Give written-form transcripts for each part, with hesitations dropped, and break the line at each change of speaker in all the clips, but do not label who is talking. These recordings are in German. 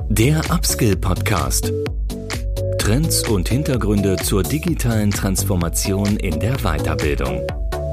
Der Upskill-Podcast. Trends und Hintergründe zur digitalen Transformation in der Weiterbildung.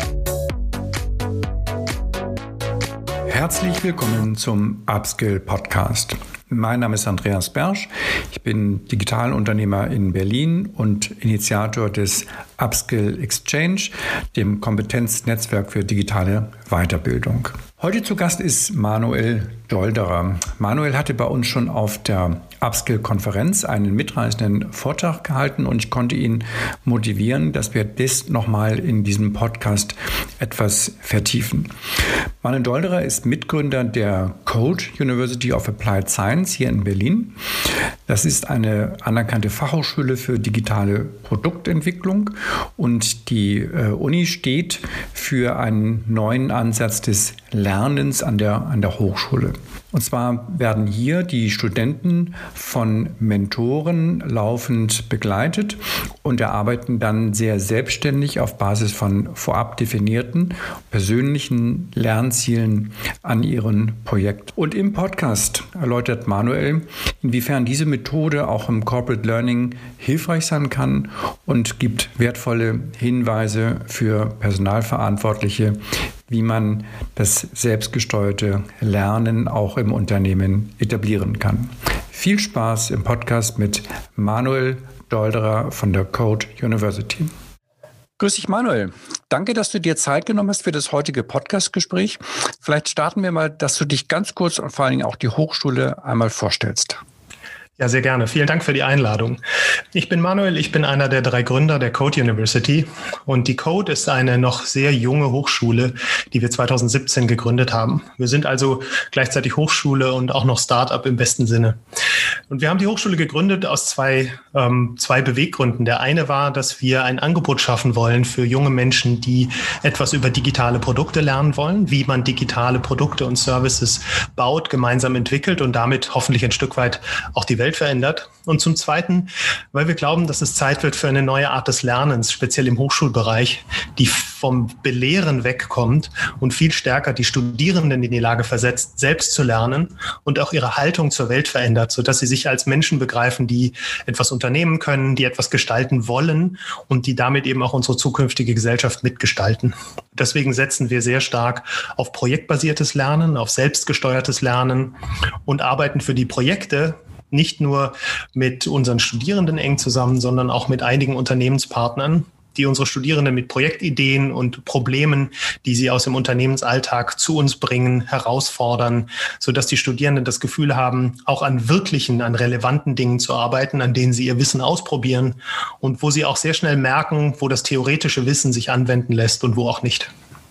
Herzlich willkommen zum Upskill-Podcast. Mein Name ist Andreas Bersch. Ich bin Digitalunternehmer in Berlin und Initiator des Upskill Exchange, dem Kompetenznetzwerk für digitale Weiterbildung. Heute zu Gast ist Manuel Dolderer. Manuel hatte bei uns schon auf der Upskill-Konferenz einen mitreißenden Vortrag gehalten und ich konnte ihn motivieren, dass wir das nochmal in diesem Podcast etwas vertiefen. Manuel Dolderer ist Mitgründer der Code University of Applied Science hier in Berlin. Das ist eine anerkannte Fachhochschule für digitale Produktentwicklung und die Uni steht für einen neuen Ansatz des Lernens an der Hochschule. Und zwar werden hier die Studenten von Mentoren laufend begleitet und erarbeiten dann sehr selbstständig auf Basis von vorab definierten persönlichen Lernzielen an ihren Projekten. Und im Podcast erläutert Manuel, inwiefern diese Methode auch im Corporate Learning hilfreich sein kann und gibt wertvolle Hinweise für Personalverantwortliche, wie man das selbstgesteuerte Lernen auch im Unternehmen etablieren kann. Viel Spaß im Podcast mit Manuel Dolderer von der Code University. Grüß dich, Manuel. Danke, dass du dir Zeit genommen hast für das heutige Podcast-Gespräch. Vielleicht starten wir mal, dass du dich ganz kurz und vor allen Dingen auch die Hochschule einmal vorstellst.
Ja, sehr gerne. Vielen Dank für die Einladung. Ich bin Manuel, ich bin einer der 3 Gründer der Code University und die Code ist eine noch sehr junge Hochschule, die wir 2017 gegründet haben. Wir sind also gleichzeitig Hochschule und auch noch Start-up im besten Sinne. Und wir haben die Hochschule gegründet aus zwei Beweggründen. Der eine war, dass wir ein Angebot schaffen wollen für junge Menschen, die etwas über digitale Produkte lernen wollen, wie man digitale Produkte und Services baut, gemeinsam entwickelt und damit hoffentlich ein Stück weit auch die Welt verändert. Und zum Zweiten, weil wir glauben, dass es Zeit wird für eine neue Art des Lernens, speziell im Hochschulbereich, die vom Belehren wegkommt und viel stärker die Studierenden in die Lage versetzt, selbst zu lernen und auch ihre Haltung zur Welt verändert, sodass sie sich als Menschen begreifen, die etwas unternehmen können, die etwas gestalten wollen und die damit eben auch unsere zukünftige Gesellschaft mitgestalten. Deswegen setzen wir sehr stark auf projektbasiertes Lernen, auf selbstgesteuertes Lernen und arbeiten für die Projekte nicht nur mit unseren Studierenden eng zusammen, sondern auch mit einigen Unternehmenspartnern, die unsere Studierenden mit Projektideen und Problemen, die sie aus dem Unternehmensalltag zu uns bringen, herausfordern, sodass die Studierenden das Gefühl haben, auch an relevanten Dingen zu arbeiten, an denen sie ihr Wissen ausprobieren und wo sie auch sehr schnell merken, wo das theoretische Wissen sich anwenden lässt und wo auch nicht.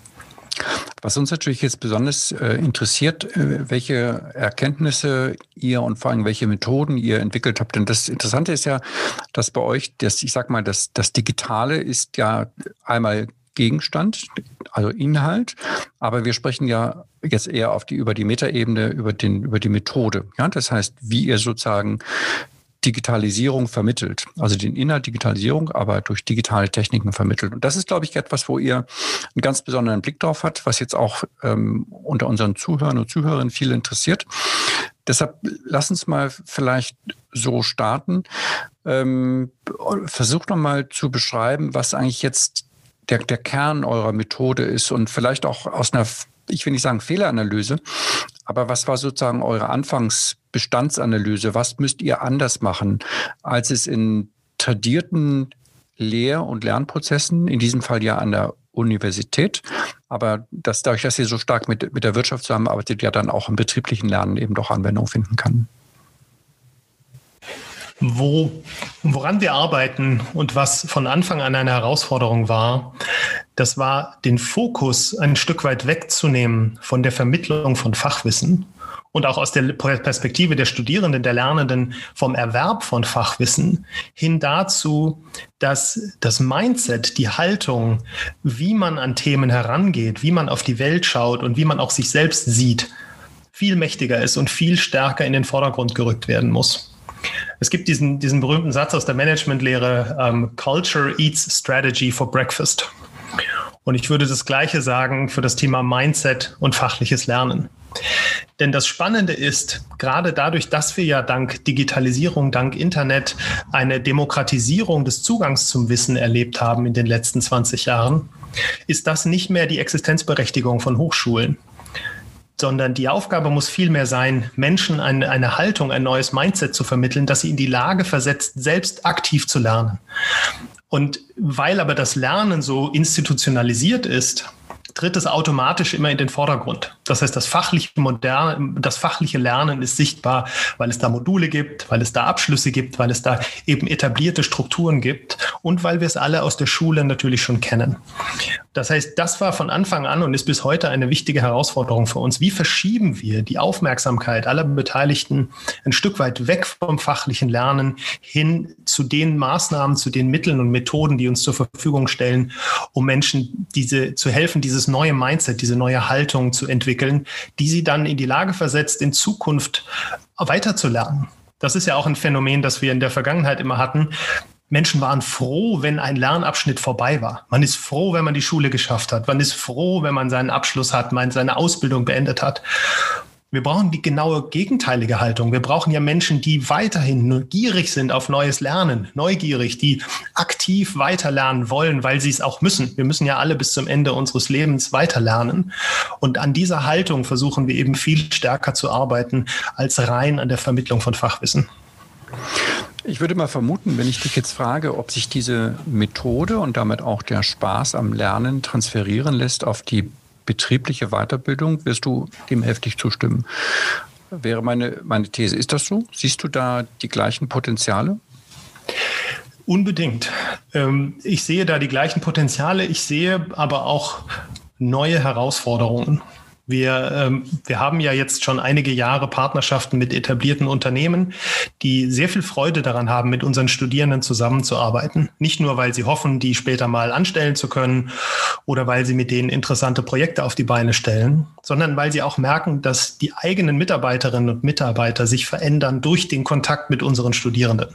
Was uns natürlich jetzt besonders interessiert, welche Erkenntnisse ihr und vor allem welche Methoden ihr entwickelt habt. Denn das Interessante ist ja, dass bei euch, das Digitale ist ja einmal Gegenstand, also Inhalt, aber wir sprechen ja jetzt eher über die Metaebene, über die Methode. Ja? Das heißt, wie ihr sozusagen Digitalisierung vermittelt, also den Inhalt Digitalisierung, aber durch digitale Techniken vermittelt. Und das ist, glaube ich, etwas, wo ihr einen ganz besonderen Blick drauf habt, was jetzt auch unter unseren Zuhörern und Zuhörerinnen viel interessiert. Deshalb lass uns mal vielleicht so starten. Versucht noch mal zu beschreiben, was eigentlich jetzt der Kern eurer Methode ist und vielleicht auch aus einer, ich will nicht sagen Fehleranalyse, aber was war sozusagen eure Anfangsbestandsanalyse? Was müsst ihr anders machen, als es in tradierten Lehr- und Lernprozessen, in diesem Fall ja an der Universität, aber dadurch, dass ihr so stark mit der Wirtschaft zusammenarbeitet, ja dann auch im betrieblichen Lernen eben doch Anwendung finden kann?
Woran wir arbeiten und was von Anfang an eine Herausforderung war, das war, den Fokus ein Stück weit wegzunehmen von der Vermittlung von Fachwissen und auch aus der Perspektive der Studierenden, der Lernenden vom Erwerb von Fachwissen hin dazu, dass das Mindset, die Haltung, wie man an Themen herangeht, wie man auf die Welt schaut und wie man auch sich selbst sieht, viel mächtiger ist und viel stärker in den Vordergrund gerückt werden muss. Es gibt diesen berühmten Satz aus der Managementlehre, Culture eats strategy for breakfast. Und ich würde das Gleiche sagen für das Thema Mindset und fachliches Lernen. Denn das Spannende ist, gerade dadurch, dass wir ja dank Digitalisierung, dank Internet eine Demokratisierung des Zugangs zum Wissen erlebt haben in den letzten 20 Jahren, ist das nicht mehr die Existenzberechtigung von Hochschulen, sondern die Aufgabe muss vielmehr sein, Menschen eine Haltung, ein neues Mindset zu vermitteln, dass sie in die Lage versetzt, selbst aktiv zu lernen. Und weil aber das Lernen so institutionalisiert ist, tritt es automatisch immer in den Vordergrund. Das heißt, das fachliche Lernen ist sichtbar, weil es da Module gibt, weil es da Abschlüsse gibt, weil es da eben etablierte Strukturen gibt und weil wir es alle aus der Schule natürlich schon kennen. Das heißt, das war von Anfang an und ist bis heute eine wichtige Herausforderung für uns. Wie verschieben wir die Aufmerksamkeit aller Beteiligten ein Stück weit weg vom fachlichen Lernen hin zu den Maßnahmen, zu den Mitteln und Methoden, die uns zur Verfügung stellen, um Menschen zu helfen, dieses neue Mindset, diese neue Haltung zu entwickeln, die sie dann in die Lage versetzt, in Zukunft weiterzulernen. Das ist ja auch ein Phänomen, das wir in der Vergangenheit immer hatten. Menschen waren froh, wenn ein Lernabschnitt vorbei war. Man ist froh, wenn man die Schule geschafft hat. Man ist froh, wenn man seinen Abschluss hat, man seine Ausbildung beendet hat. Wir brauchen die genaue gegenteilige Haltung. Wir brauchen ja Menschen, die weiterhin neugierig sind auf neues Lernen, neugierig, die aktiv weiterlernen wollen, weil sie es auch müssen. Wir müssen ja alle bis zum Ende unseres Lebens weiterlernen. Und an dieser Haltung versuchen wir eben viel stärker zu arbeiten, als rein an der Vermittlung von Fachwissen.
Ich würde mal vermuten, wenn ich dich jetzt frage, ob sich diese Methode und damit auch der Spaß am Lernen transferieren lässt auf die betriebliche Weiterbildung, wirst du dem heftig zustimmen. Wäre meine These. Ist das so? Siehst du da die gleichen Potenziale?
Unbedingt. Ich sehe da die gleichen Potenziale. Ich sehe aber auch neue Herausforderungen. Wir haben ja jetzt schon einige Jahre Partnerschaften mit etablierten Unternehmen, die sehr viel Freude daran haben, mit unseren Studierenden zusammenzuarbeiten. Nicht nur, weil sie hoffen, die später mal anstellen zu können oder weil sie mit denen interessante Projekte auf die Beine stellen, sondern weil sie auch merken, dass die eigenen Mitarbeiterinnen und Mitarbeiter sich verändern durch den Kontakt mit unseren Studierenden.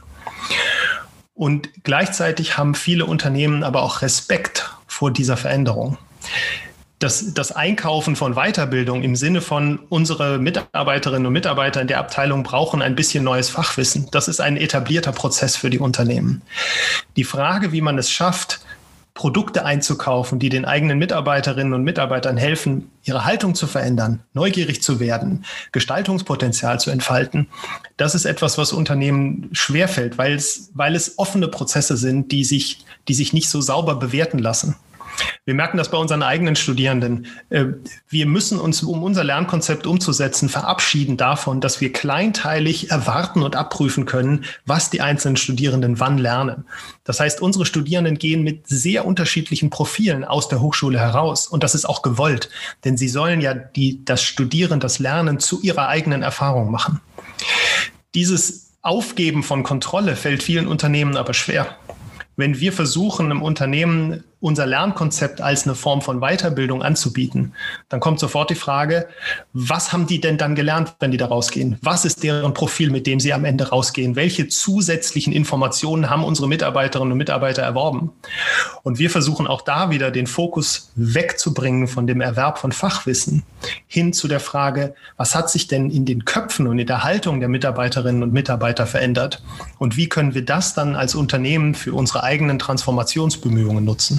Und gleichzeitig haben viele Unternehmen aber auch Respekt vor dieser Veränderung. Das Einkaufen von Weiterbildung im Sinne von unsere Mitarbeiterinnen und Mitarbeiter in der Abteilung brauchen ein bisschen neues Fachwissen. Das ist ein etablierter Prozess für die Unternehmen. Die Frage, wie man es schafft, Produkte einzukaufen, die den eigenen Mitarbeiterinnen und Mitarbeitern helfen, ihre Haltung zu verändern, neugierig zu werden, Gestaltungspotenzial zu entfalten, das ist etwas, was Unternehmen schwerfällt, weil es offene Prozesse sind, die sich nicht so sauber bewerten lassen. Wir merken das bei unseren eigenen Studierenden. Wir müssen uns, um unser Lernkonzept umzusetzen, verabschieden davon, dass wir kleinteilig erwarten und abprüfen können, was die einzelnen Studierenden wann lernen. Das heißt, unsere Studierenden gehen mit sehr unterschiedlichen Profilen aus der Hochschule heraus. Und das ist auch gewollt, denn sie sollen ja das Studieren, das Lernen zu ihrer eigenen Erfahrung machen. Dieses Aufgeben von Kontrolle fällt vielen Unternehmen aber schwer. Wenn wir versuchen, im Unternehmen unser Lernkonzept als eine Form von Weiterbildung anzubieten, dann kommt sofort die Frage, was haben die denn dann gelernt, wenn die da rausgehen? Was ist deren Profil, mit dem sie am Ende rausgehen? Welche zusätzlichen Informationen haben unsere Mitarbeiterinnen und Mitarbeiter erworben? Und wir versuchen auch da wieder den Fokus wegzubringen von dem Erwerb von Fachwissen hin zu der Frage, was hat sich denn in den Köpfen und in der Haltung der Mitarbeiterinnen und Mitarbeiter verändert? Und wie können wir das dann als Unternehmen für unsere eigenen Transformationsbemühungen nutzen?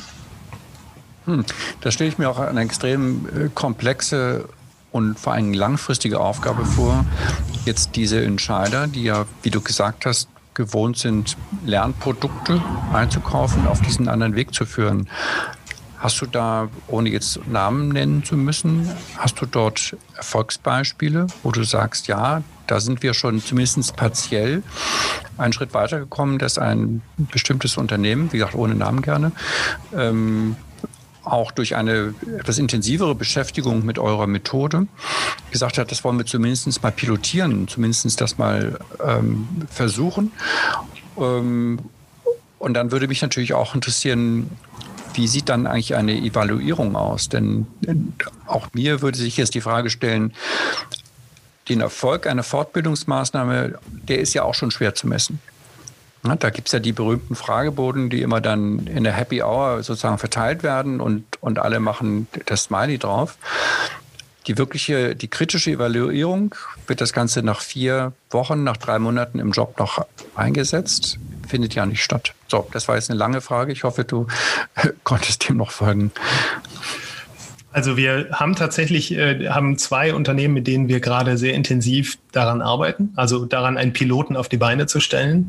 Da stelle ich mir auch eine extrem komplexe und vor allem langfristige Aufgabe vor. Jetzt diese Entscheider, die ja, wie du gesagt hast, gewohnt sind, Lernprodukte einzukaufen, auf diesen anderen Weg zu führen. Hast du da, ohne jetzt Namen nennen zu müssen, hast du dort Erfolgsbeispiele, wo du sagst, ja, da sind wir schon zumindest partiell einen Schritt weitergekommen, dass ein bestimmtes Unternehmen, wie gesagt, ohne Namen gerne, auch durch eine etwas intensivere Beschäftigung mit eurer Methode gesagt hat, das wollen wir zumindest mal pilotieren, zumindest das mal versuchen. Und dann würde mich natürlich auch interessieren, wie sieht dann eigentlich eine Evaluierung aus? Denn auch mir würde sich jetzt die Frage stellen, den Erfolg einer Fortbildungsmaßnahme, der ist ja auch schon schwer zu messen. Da gibt es ja die berühmten Fragebogen, die immer dann in der Happy Hour sozusagen verteilt werden und alle machen das Smiley drauf. die kritische Evaluierung, wird das Ganze nach 4 Wochen, nach 3 Monaten im Job noch eingesetzt? Findet ja nicht statt. So, das war jetzt eine lange Frage. Ich hoffe, du konntest dem noch folgen.
Also wir haben tatsächlich haben 2 Unternehmen, mit denen wir gerade sehr intensiv daran arbeiten, also daran, einen Piloten auf die Beine zu stellen.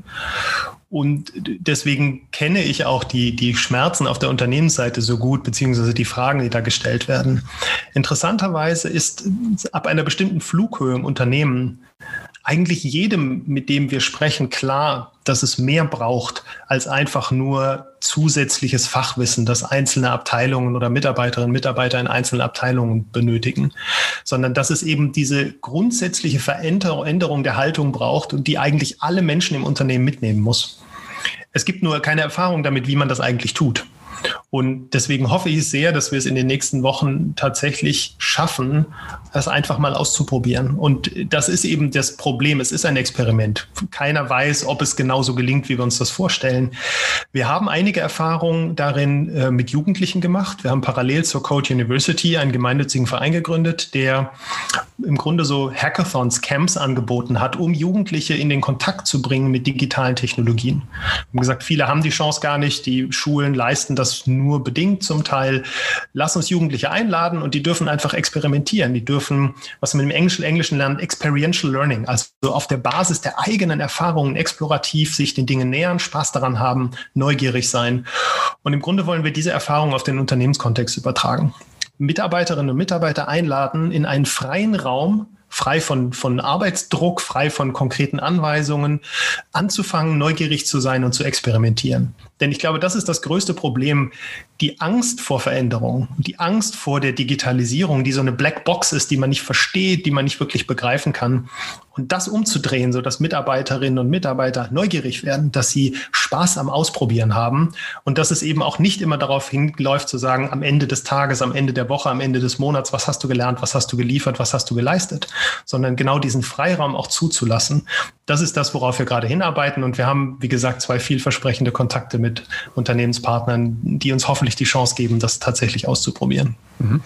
Und deswegen kenne ich auch die Schmerzen auf der Unternehmensseite so gut, beziehungsweise die Fragen, die da gestellt werden. Interessanterweise ist ab einer bestimmten Flughöhe im Unternehmen eigentlich jedem, mit dem wir sprechen, klar, dass es mehr braucht als einfach nur zusätzliches Fachwissen, das einzelne Abteilungen oder Mitarbeiterinnen und Mitarbeiter in einzelnen Abteilungen benötigen, sondern dass es eben diese grundsätzliche Veränderung der Haltung braucht und die eigentlich alle Menschen im Unternehmen mitnehmen muss. Es gibt nur keine Erfahrung damit, wie man das eigentlich tut. Und deswegen hoffe ich sehr, dass wir es in den nächsten Wochen tatsächlich schaffen, das einfach mal auszuprobieren. Und das ist eben das Problem. Es ist ein Experiment. Keiner weiß, ob es genauso gelingt, wie wir uns das vorstellen. Wir haben einige Erfahrungen darin mit Jugendlichen gemacht. Wir haben parallel zur Code University einen gemeinnützigen Verein gegründet, der im Grunde so Hackathons, Camps angeboten hat, um Jugendliche in den Kontakt zu bringen mit digitalen Technologien. Wir haben gesagt, viele haben die Chance gar nicht. Die Schulen leisten das nur bedingt zum Teil. Lass uns Jugendliche einladen und die dürfen einfach experimentieren. Die dürfen, was man im Englischen lernt, Experiential Learning, also auf der Basis der eigenen Erfahrungen explorativ sich den Dingen nähern, Spaß daran haben, neugierig sein. Und im Grunde wollen wir diese Erfahrung auf den Unternehmenskontext übertragen. Mitarbeiterinnen und Mitarbeiter einladen in einen freien Raum, frei von Arbeitsdruck, frei von konkreten Anweisungen, anzufangen, neugierig zu sein und zu experimentieren. Denn ich glaube, das ist das größte Problem, die Angst vor Veränderung, die Angst vor der Digitalisierung, die so eine Blackbox ist, die man nicht versteht, die man nicht wirklich begreifen kann. Und das umzudrehen, sodass Mitarbeiterinnen und Mitarbeiter neugierig werden, dass sie Spaß am Ausprobieren haben und dass es eben auch nicht immer darauf hinläuft zu sagen, am Ende des Tages, am Ende der Woche, am Ende des Monats, was hast du gelernt, was hast du geliefert, was hast du geleistet, sondern genau diesen Freiraum auch zuzulassen. Das ist das, worauf wir gerade hinarbeiten. Und wir haben, wie gesagt, 2 vielversprechende Kontakte mit Unternehmenspartnern, die uns hoffentlich die Chance geben, das tatsächlich auszuprobieren.
Mhm.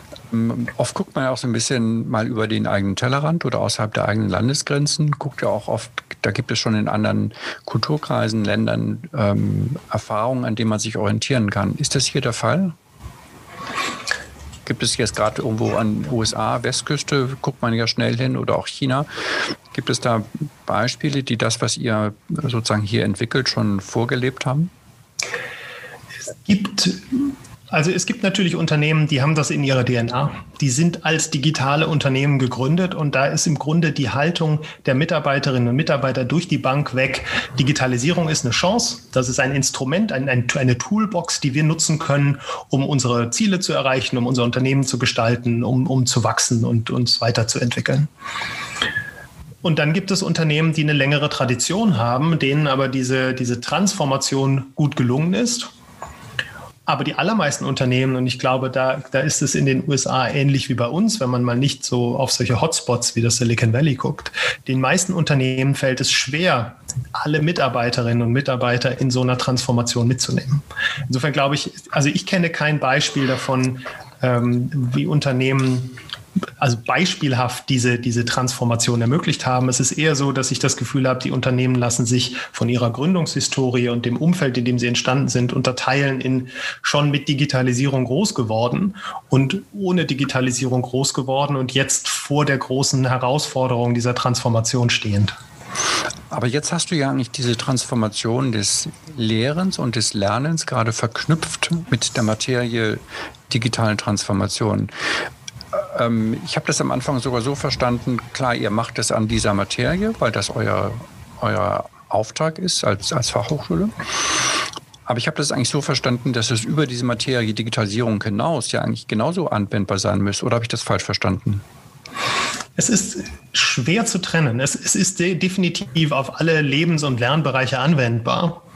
Oft guckt man ja auch so ein bisschen mal über den eigenen Tellerrand oder außerhalb der eigenen Landesgrenzen. Guckt ja auch oft, da gibt es schon in anderen Kulturkreisen, Ländern Erfahrungen, an denen man sich orientieren kann. Ist das hier der Fall? Gibt es jetzt gerade irgendwo an USA, Westküste, guckt man ja schnell hin, oder auch China. Gibt es da Beispiele, die das, was ihr sozusagen hier entwickelt, schon vorgelebt haben?
Es gibt natürlich Unternehmen, die haben das in ihrer DNA. Die sind als digitale Unternehmen gegründet und da ist im Grunde die Haltung der Mitarbeiterinnen und Mitarbeiter durch die Bank weg. Digitalisierung ist eine Chance, das ist ein Instrument, eine Toolbox, die wir nutzen können, um unsere Ziele zu erreichen, um unser Unternehmen zu gestalten, um zu wachsen und uns weiterzuentwickeln. Und dann gibt es Unternehmen, die eine längere Tradition haben, denen aber diese Transformation gut gelungen ist. Aber die allermeisten Unternehmen, und ich glaube, da ist es in den USA ähnlich wie bei uns, wenn man mal nicht so auf solche Hotspots wie das Silicon Valley guckt, den meisten Unternehmen fällt es schwer, alle Mitarbeiterinnen und Mitarbeiter in so einer Transformation mitzunehmen. Insofern glaube ich, also ich kenne kein Beispiel davon, wie Unternehmen beispielhaft diese Transformation ermöglicht haben. Es ist eher so, dass ich das Gefühl habe, die Unternehmen lassen sich von ihrer Gründungshistorie und dem Umfeld, in dem sie entstanden sind, unterteilen in schon mit Digitalisierung groß geworden und ohne Digitalisierung groß geworden und jetzt vor der großen Herausforderung dieser Transformation stehend.
Aber jetzt hast du ja eigentlich diese Transformation des Lehrens und des Lernens gerade verknüpft mit der Materie digitalen Transformation. Ich habe das am Anfang sogar so verstanden, klar, ihr macht das an dieser Materie, weil das euer Auftrag ist als Fachhochschule. Aber ich habe das eigentlich so verstanden, dass es über diese Materie Digitalisierung hinaus ja eigentlich genauso anwendbar sein müsste. Oder habe ich das falsch verstanden?
Es ist schwer zu trennen. Es ist definitiv auf alle Lebens- und Lernbereiche anwendbar.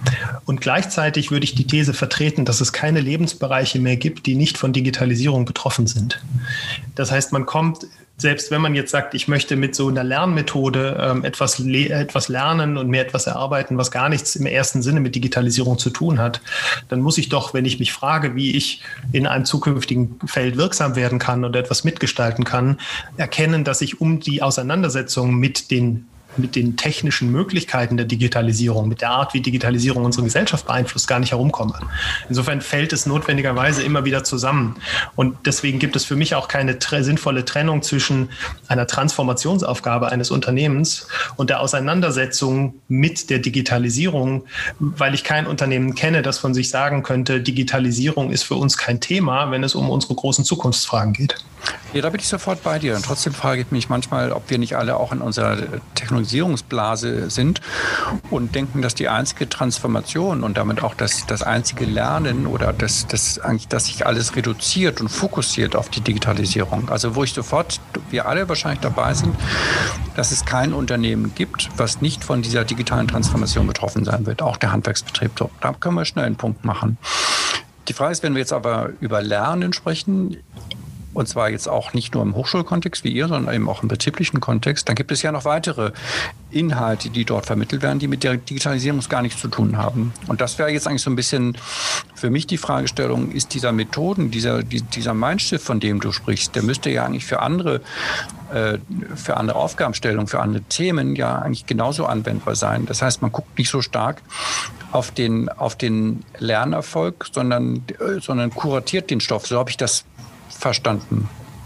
Und gleichzeitig würde ich die These vertreten, dass es keine Lebensbereiche mehr gibt, die nicht von Digitalisierung betroffen sind. Das heißt, man kommt, selbst wenn man jetzt sagt, ich möchte mit so einer Lernmethode etwas lernen und mir etwas erarbeiten, was gar nichts im ersten Sinne mit Digitalisierung zu tun hat, dann muss ich doch, wenn ich mich frage, wie ich in einem zukünftigen Feld wirksam werden kann oder etwas mitgestalten kann, erkennen, dass ich um die Auseinandersetzung mit den technischen Möglichkeiten der Digitalisierung, mit der Art, wie Digitalisierung unsere Gesellschaft beeinflusst, gar nicht herumkomme. Insofern fällt es notwendigerweise immer wieder zusammen. Und deswegen gibt es für mich auch keine sinnvolle Trennung zwischen einer Transformationsaufgabe eines Unternehmens und der Auseinandersetzung mit der Digitalisierung, weil ich kein Unternehmen kenne, das von sich sagen könnte, Digitalisierung ist für uns kein Thema, wenn es um unsere großen Zukunftsfragen geht.
Ja, da bin ich sofort bei dir. Und trotzdem frage ich mich manchmal, ob wir nicht alle auch in unserer Technologisierungsblase sind und denken, dass die einzige Transformation und damit auch das einzige Lernen oder dass sich alles reduziert und fokussiert auf die Digitalisierung. Also wo wir alle wahrscheinlich dabei sind, dass es kein Unternehmen gibt, was nicht von dieser digitalen Transformation betroffen sein wird. Auch der Handwerksbetrieb. So, da können wir schnell einen Punkt machen. Die Frage ist, wenn wir jetzt aber über Lernen sprechen, und zwar jetzt auch nicht nur im Hochschulkontext wie ihr, sondern eben auch im betrieblichen Kontext, dann gibt es ja noch weitere Inhalte, die dort vermittelt werden, die mit der Digitalisierung gar nichts zu tun haben. Und das wäre jetzt eigentlich so ein bisschen für mich die Fragestellung, ist dieser Methoden, dieser Mindshift, von dem du sprichst, der müsste ja eigentlich für andere Aufgabenstellungen, für andere Themen ja eigentlich genauso anwendbar sein. Das heißt, man guckt nicht so stark auf den Lernerfolg, sondern kuratiert den Stoff. So habe ich das verstanden.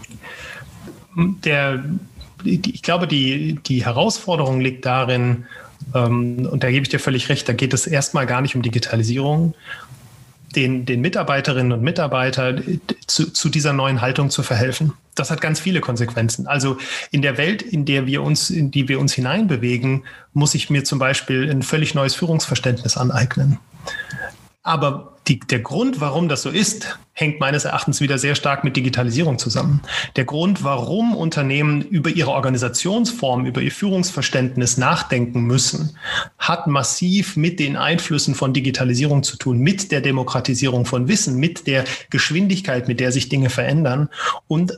Ich glaube, die Herausforderung liegt darin, und da gebe ich dir völlig recht, da geht es erstmal gar nicht um Digitalisierung, den Mitarbeiterinnen und Mitarbeitern zu dieser neuen Haltung zu verhelfen. Das hat ganz viele Konsequenzen. Also in der Welt, in die wir uns hineinbewegen, muss ich mir zum Beispiel ein völlig neues Führungsverständnis aneignen. Aber der Grund, warum das so ist, hängt meines Erachtens wieder sehr stark mit Digitalisierung zusammen. Der Grund, warum Unternehmen über ihre Organisationsform, über ihr Führungsverständnis nachdenken müssen, hat massiv mit den Einflüssen von Digitalisierung zu tun, mit der Demokratisierung von Wissen, mit der Geschwindigkeit, mit der sich Dinge verändern. Und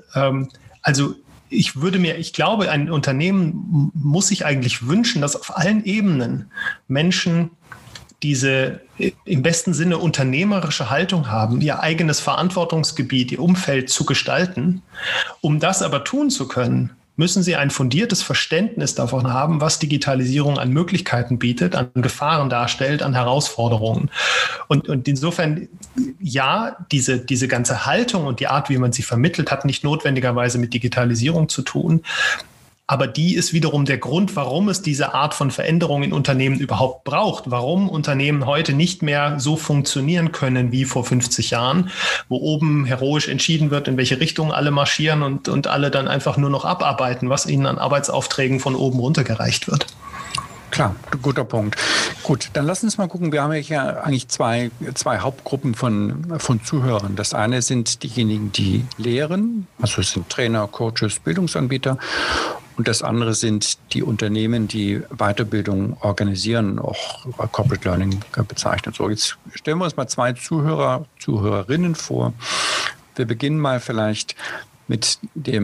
ich glaube, ein Unternehmen muss sich eigentlich wünschen, dass auf allen Ebenen Menschen diese im besten Sinne unternehmerische Haltung haben, ihr eigenes Verantwortungsgebiet, ihr Umfeld zu gestalten. Um das aber tun zu können, müssen sie ein fundiertes Verständnis davon haben, was Digitalisierung an Möglichkeiten bietet, an Gefahren darstellt, an Herausforderungen. Und insofern, ja, diese ganze Haltung und die Art, wie man sie vermittelt, hat nicht notwendigerweise mit Digitalisierung zu tun. Aber die ist wiederum der Grund, warum es diese Art von Veränderung in Unternehmen überhaupt braucht. Warum Unternehmen heute nicht mehr so funktionieren können wie vor 50 Jahren, wo oben heroisch entschieden wird, in welche Richtung alle marschieren und alle dann einfach nur noch abarbeiten, was ihnen an Arbeitsaufträgen von oben runtergereicht wird.
Klar, guter Punkt. Gut, dann lass uns mal gucken. Wir haben ja eigentlich zwei Hauptgruppen von Zuhörern. Das eine sind diejenigen, die lehren, also es sind Trainer, Coaches, Bildungsanbieter. Und das andere sind die Unternehmen, die Weiterbildung organisieren, auch Corporate Learning bezeichnet. So, jetzt stellen wir uns mal zwei Zuhörerinnen vor. Wir beginnen mal vielleicht mit der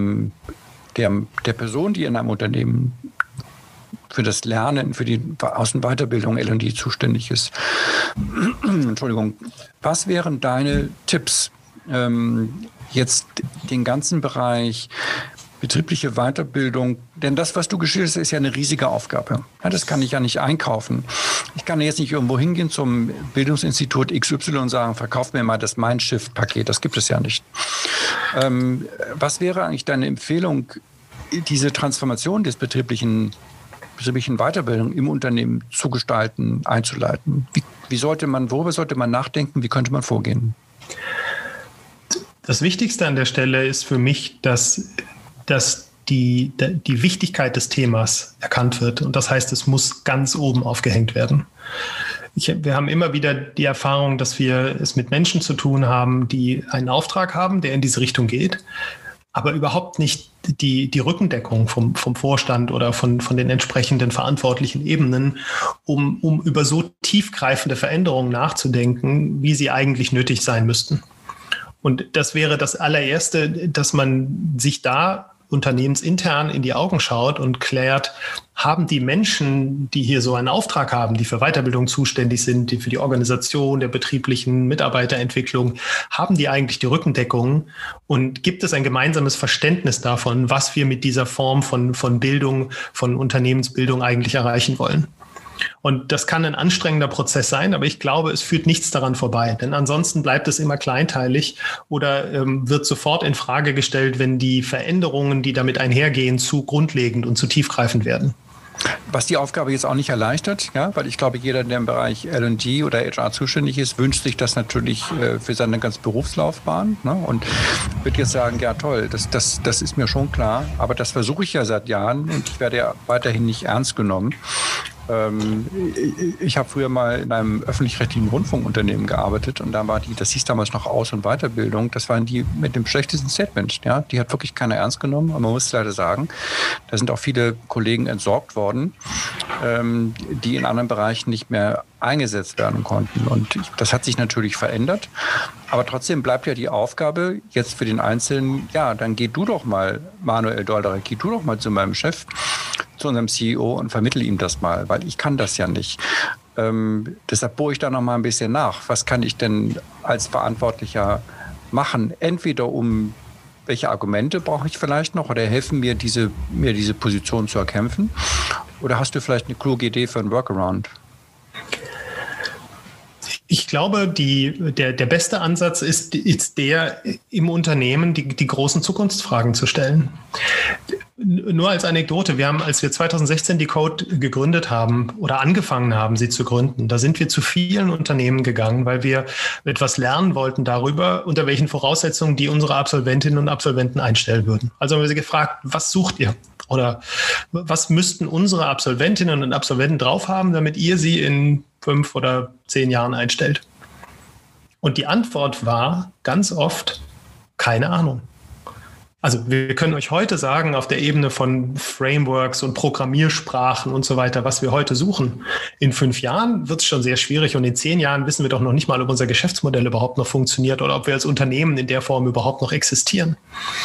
Person, die in einem Unternehmen für das Lernen, für die Außenweiterbildung L&D zuständig ist. Entschuldigung. Was wären deine Tipps, jetzt den ganzen Bereich betriebliche Weiterbildung, denn das, was du geschildert hast, ist ja eine riesige Aufgabe. Ja, das kann ich ja nicht einkaufen. Ich kann jetzt nicht irgendwo hingehen zum Bildungsinstitut XY und sagen, verkauf mir mal das Mindshift-Paket. Das gibt es ja nicht. Was wäre eigentlich deine Empfehlung, diese Transformation des betrieblichen Weiterbildung im Unternehmen zu gestalten, einzuleiten? Worüber sollte man nachdenken? Wie könnte man vorgehen?
Das Wichtigste an der Stelle ist für mich, dass die Wichtigkeit des Themas erkannt wird. Und das heißt, es muss ganz oben aufgehängt werden. Wir haben immer wieder die Erfahrung, dass wir es mit Menschen zu tun haben, die einen Auftrag haben, der in diese Richtung geht. aber überhaupt nicht die Rückendeckung vom Vorstand oder von den entsprechenden verantwortlichen Ebenen, um über so tiefgreifende Veränderungen nachzudenken, wie sie eigentlich nötig sein müssten. Und das wäre das allererste, dass man sich da unternehmensintern in die Augen schaut und klärt, haben die Menschen, die hier so einen Auftrag haben, die für Weiterbildung zuständig sind, die für die Organisation der betrieblichen Mitarbeiterentwicklung, haben die eigentlich die Rückendeckung? Und gibt es ein gemeinsames Verständnis davon, was wir mit dieser Form von Bildung, von Unternehmensbildung eigentlich erreichen wollen? Und das kann ein anstrengender Prozess sein, aber ich glaube, es führt nichts daran vorbei. Denn ansonsten bleibt es immer kleinteilig oder wird sofort in Frage gestellt, wenn die Veränderungen, die damit einhergehen, zu grundlegend und zu tiefgreifend werden.
Was die Aufgabe jetzt auch nicht erleichtert, ja, weil ich glaube, jeder, der im Bereich L&D oder HR zuständig ist, wünscht sich das natürlich für seine ganze Berufslaufbahn, ne, und wird jetzt sagen, ja toll, das ist mir schon klar, aber das versuche ich ja seit Jahren und ich werde ja weiterhin nicht ernst genommen. Ich habe früher mal in einem öffentlich-rechtlichen Rundfunkunternehmen gearbeitet und da war das hieß damals noch Aus- und Weiterbildung, das waren die mit dem schlechtesten Statement. Ja? Die hat wirklich keiner ernst genommen, aber man muss leider sagen, da sind auch viele Kollegen entsorgt worden, die in anderen Bereichen nicht mehr eingesetzt werden konnten. Und das hat sich natürlich verändert. Aber trotzdem bleibt ja die Aufgabe jetzt für den Einzelnen, ja, dann geh du doch mal, Manuel Dolderek, geh du doch mal zu meinem Chef, zu unserem CEO und vermittel ihm das mal, weil ich kann das ja nicht. Deshalb bohre ich da noch mal ein bisschen nach. Was kann ich denn als Verantwortlicher machen? Entweder welche Argumente brauche ich vielleicht noch oder helfen mir diese Position zu erkämpfen? Oder hast du vielleicht eine kluge Idee für einen Workaround?
Ich glaube, der beste Ansatz ist der, im Unternehmen die großen Zukunftsfragen zu stellen. Nur als Anekdote, als wir 2016 die Code gegründet haben oder angefangen haben, sie zu gründen, da sind wir zu vielen Unternehmen gegangen, weil wir etwas lernen wollten darüber, unter welchen Voraussetzungen die unsere Absolventinnen und Absolventen einstellen würden. Also haben wir sie gefragt, was sucht ihr? Oder was müssten unsere Absolventinnen und Absolventen drauf haben, damit ihr sie in 5 oder 10 Jahren einstellt? Und die Antwort war ganz oft, keine Ahnung. Also wir können euch heute sagen, auf der Ebene von Frameworks und Programmiersprachen und so weiter, was wir heute suchen. In 5 Jahren wird es schon sehr schwierig und in 10 Jahren wissen wir doch noch nicht mal, ob unser Geschäftsmodell überhaupt noch funktioniert oder ob wir als Unternehmen in der Form überhaupt noch existieren.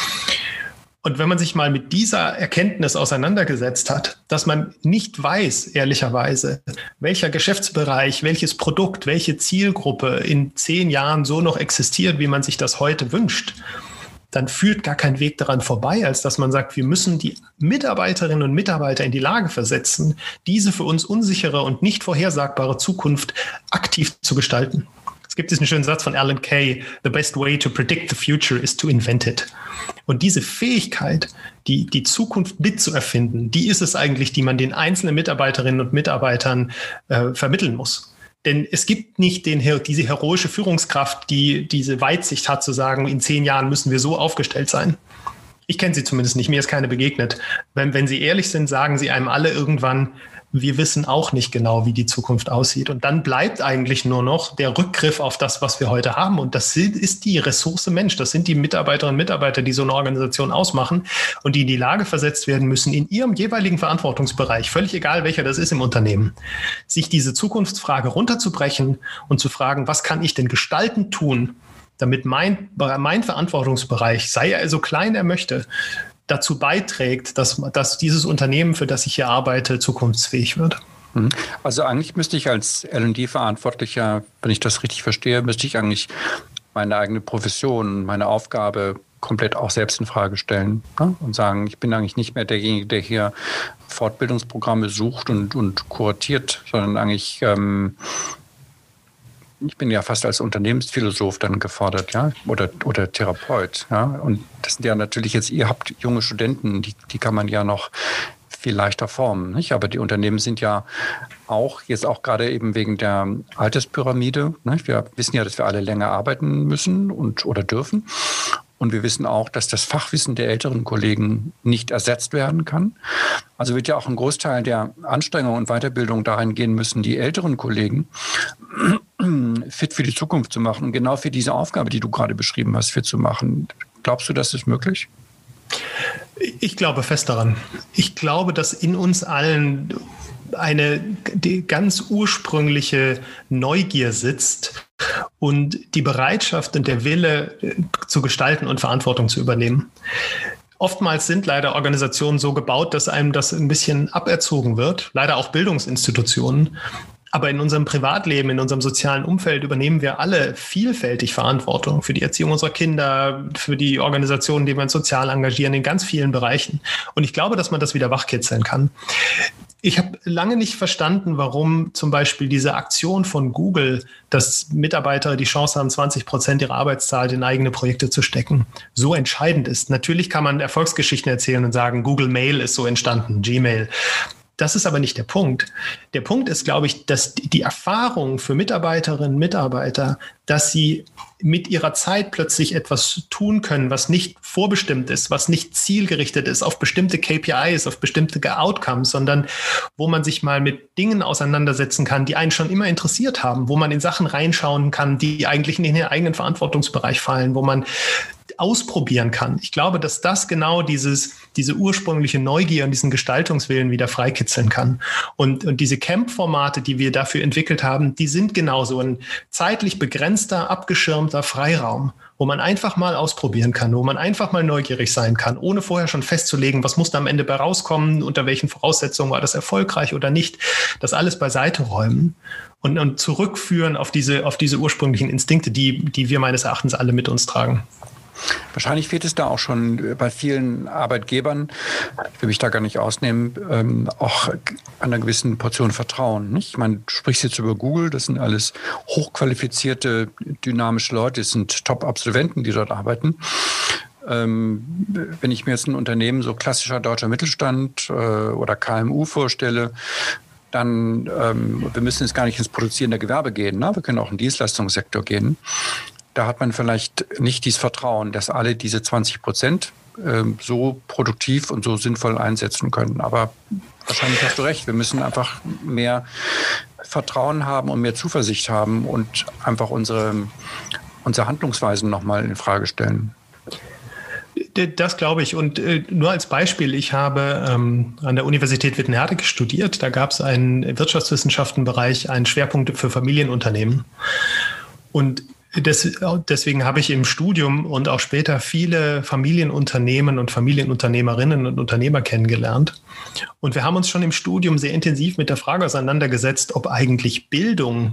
Und wenn man sich mal mit dieser Erkenntnis auseinandergesetzt hat, dass man nicht weiß, ehrlicherweise, welcher Geschäftsbereich, welches Produkt, welche Zielgruppe in 10 Jahren so noch existiert, wie man sich das heute wünscht, dann führt gar kein Weg daran vorbei, als dass man sagt, wir müssen die Mitarbeiterinnen und Mitarbeiter in die Lage versetzen, diese für uns unsichere und nicht vorhersagbare Zukunft aktiv zu gestalten. Es gibt diesen schönen Satz von Alan Kay, the best way to predict the future is to invent it. Und diese Fähigkeit, die Zukunft mitzuerfinden, die ist es eigentlich, die man den einzelnen Mitarbeiterinnen und Mitarbeitern vermitteln muss. Denn es gibt nicht diese heroische Führungskraft, die diese Weitsicht hat, zu sagen, in 10 Jahren müssen wir so aufgestellt sein. Ich kenne sie zumindest nicht, mir ist keine begegnet. Wenn sie ehrlich sind, sagen sie einem alle irgendwann, wir wissen auch nicht genau, wie die Zukunft aussieht. Und dann bleibt eigentlich nur noch der Rückgriff auf das, was wir heute haben. Und das ist die Ressource Mensch. Das sind die Mitarbeiterinnen und Mitarbeiter, die so eine Organisation ausmachen und die in die Lage versetzt werden müssen, in ihrem jeweiligen Verantwortungsbereich, völlig egal welcher das ist im Unternehmen, sich diese Zukunftsfrage runterzubrechen und zu fragen, was kann ich denn gestaltend tun, damit mein Verantwortungsbereich, sei er so klein er möchte, dazu beiträgt, dass dieses Unternehmen, für das ich hier arbeite, zukunftsfähig wird.
Also eigentlich müsste ich als L&D-Verantwortlicher, wenn ich das richtig verstehe, müsste ich eigentlich meine eigene Profession, meine Aufgabe komplett auch selbst in Frage stellen, ne? Und sagen, ich bin eigentlich nicht mehr derjenige, der hier Fortbildungsprogramme sucht und kuratiert, sondern eigentlich ich bin ja fast als Unternehmensphilosoph dann gefordert, ja, oder Therapeut, ja. Und das sind ja natürlich jetzt, ihr habt junge Studenten, die kann man ja noch viel leichter formen, nicht? Aber die Unternehmen sind ja auch gerade eben wegen der Alterspyramide, nicht? Wir wissen ja, dass wir alle länger arbeiten müssen oder dürfen. Und wir wissen auch, dass das Fachwissen der älteren Kollegen nicht ersetzt werden kann. Also wird ja auch ein Großteil der Anstrengung und Weiterbildung darin gehen müssen, die älteren Kollegen fit für die Zukunft zu machen und genau für diese Aufgabe, die du gerade beschrieben hast, fit zu machen. Glaubst du, das ist möglich?
Ich glaube fest daran. Ich glaube, dass in uns allen die ganz ursprüngliche Neugier sitzt und die Bereitschaft und der Wille zu gestalten und Verantwortung zu übernehmen. Oftmals sind leider Organisationen so gebaut, dass einem das ein bisschen aberzogen wird, leider auch Bildungsinstitutionen. Aber in unserem Privatleben, in unserem sozialen Umfeld übernehmen wir alle vielfältig Verantwortung für die Erziehung unserer Kinder, für die Organisationen, die wir uns sozial engagieren, in ganz vielen Bereichen. Und ich glaube, dass man das wieder wachkitzeln kann. Ich habe lange nicht verstanden, warum zum Beispiel diese Aktion von Google, dass Mitarbeiter die Chance haben, 20% ihrer Arbeitszahl in eigene Projekte zu stecken, so entscheidend ist. Natürlich kann man Erfolgsgeschichten erzählen und sagen, Google Mail ist so entstanden, Gmail. Das ist aber nicht der Punkt. Der Punkt ist, glaube ich, dass die Erfahrung für Mitarbeiterinnen und Mitarbeiter, dass sie mit ihrer Zeit plötzlich etwas tun können, was nicht vorbestimmt ist, was nicht zielgerichtet ist auf bestimmte KPIs, auf bestimmte Outcomes, sondern wo man sich mal mit Dingen auseinandersetzen kann, die einen schon immer interessiert haben, wo man in Sachen reinschauen kann, die eigentlich in den eigenen Verantwortungsbereich fallen, wo man ausprobieren kann. Ich glaube, dass das genau diese ursprüngliche Neugier und diesen Gestaltungswillen wieder freikitzeln kann. Und diese Camp-Formate, die wir dafür entwickelt haben, die sind genauso ein zeitlich begrenzter, abgeschirmter Freiraum, wo man einfach mal ausprobieren kann, wo man einfach mal neugierig sein kann, ohne vorher schon festzulegen, was muss da am Ende bei rauskommen, unter welchen Voraussetzungen war das erfolgreich oder nicht. Das alles beiseite räumen und zurückführen auf diese ursprünglichen Instinkte, die wir meines Erachtens alle mit uns tragen.
Wahrscheinlich fehlt es da auch schon bei vielen Arbeitgebern, ich will mich da gar nicht ausnehmen, auch an einer gewissen Portion Vertrauen. Nicht? Ich meine, du sprichst jetzt über Google, das sind alles hochqualifizierte, dynamische Leute, das sind Top-Absolventen, die dort arbeiten. Wenn ich mir jetzt ein Unternehmen, so klassischer deutscher Mittelstand oder KMU vorstelle, dann, wir müssen jetzt gar nicht ins produzierende Gewerbe gehen, ne? Wir können auch in den Dienstleistungssektor gehen. Da hat man vielleicht nicht dieses Vertrauen, dass alle diese 20% so produktiv und so sinnvoll einsetzen können. Aber wahrscheinlich hast du recht, wir müssen einfach mehr Vertrauen haben und mehr Zuversicht haben und einfach unsere Handlungsweisen nochmal in Frage stellen.
Das glaube ich. Und nur als Beispiel, ich habe an der Universität Wittenherdecke studiert. Da gab es einen Wirtschaftswissenschaftenbereich, einen Schwerpunkt für Familienunternehmen. Und deswegen habe ich im Studium und auch später viele Familienunternehmen und Familienunternehmerinnen und Unternehmer kennengelernt. Und wir haben uns schon im Studium sehr intensiv mit der Frage auseinandergesetzt, ob eigentlich Bildung,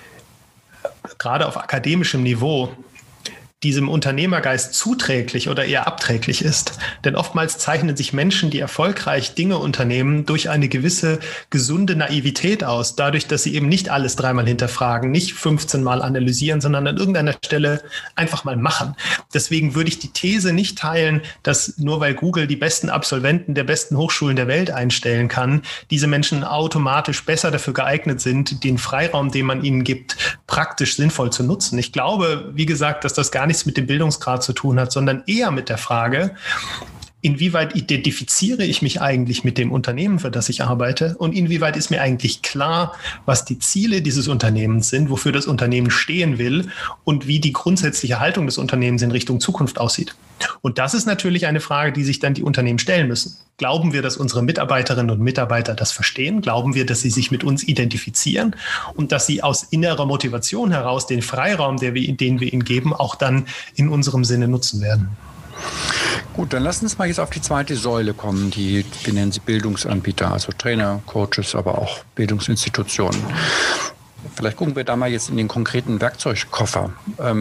gerade auf akademischem Niveau, diesem Unternehmergeist zuträglich oder eher abträglich ist. Denn oftmals zeichnen sich Menschen, die erfolgreich Dinge unternehmen, durch eine gewisse gesunde Naivität aus. Dadurch, dass sie eben nicht alles dreimal hinterfragen, nicht 15 Mal analysieren, sondern an irgendeiner Stelle einfach mal machen. Deswegen würde ich die These nicht teilen, dass nur weil Google die besten Absolventen der besten Hochschulen der Welt einstellen kann, diese Menschen automatisch besser dafür geeignet sind, den Freiraum, den man ihnen gibt, praktisch sinnvoll zu nutzen. Ich glaube, wie gesagt, dass das gar nichts mit dem Bildungsgrad zu tun hat, sondern eher mit der Frage, inwieweit identifiziere ich mich eigentlich mit dem Unternehmen, für das ich arbeite, und inwieweit ist mir eigentlich klar, was die Ziele dieses Unternehmens sind, wofür das Unternehmen stehen will und wie die grundsätzliche Haltung des Unternehmens in Richtung Zukunft aussieht. Und das ist natürlich eine Frage, die sich dann die Unternehmen stellen müssen. Glauben wir, dass unsere Mitarbeiterinnen und Mitarbeiter das verstehen? Glauben wir, dass sie sich mit uns identifizieren und dass sie aus innerer Motivation heraus den Freiraum, den wir ihnen geben, auch dann in unserem Sinne nutzen werden?
Gut, dann lass uns mal jetzt auf die zweite Säule kommen, wir nennen sie Bildungsanbieter, also Trainer, Coaches, aber auch Bildungsinstitutionen. Vielleicht gucken wir da mal jetzt in den konkreten Werkzeugkoffer.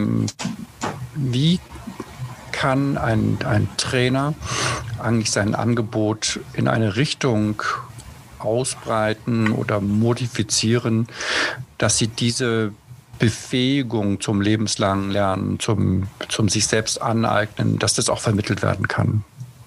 Wie kann ein Trainer eigentlich sein Angebot in eine Richtung ausbreiten oder modifizieren, dass sie diese Befähigung zum lebenslangen Lernen, zum sich selbst aneignen, dass das auch vermittelt werden kann?